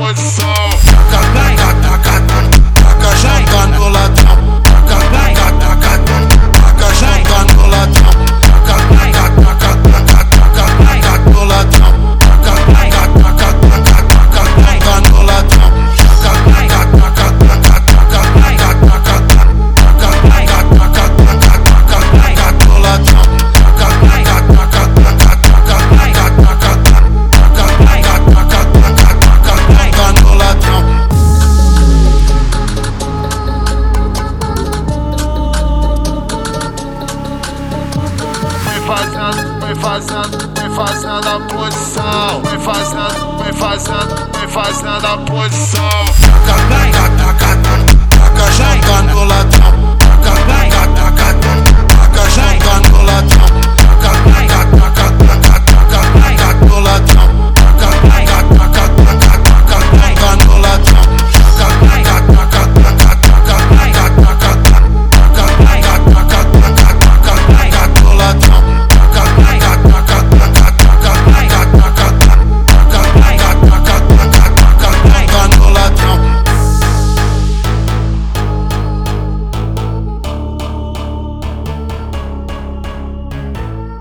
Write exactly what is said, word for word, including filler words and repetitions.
posição. Taca, taca, taca, taca, joga no ladrão. Taca, taca, taca, taca, joga no ladrão. Taca, taca, taca, taca, taca no ladrão. Taca, taca, taca, taca, taca no ladrão. Taca, taca, taca, taca, taca no ladrão. Taca, taca, taca, taca no ladrão. Fazendo, vem fazendo, vem fazendo a posição. Vem fazendo, vem fazendo, vem fazendo a posição. Taca, taca, taca,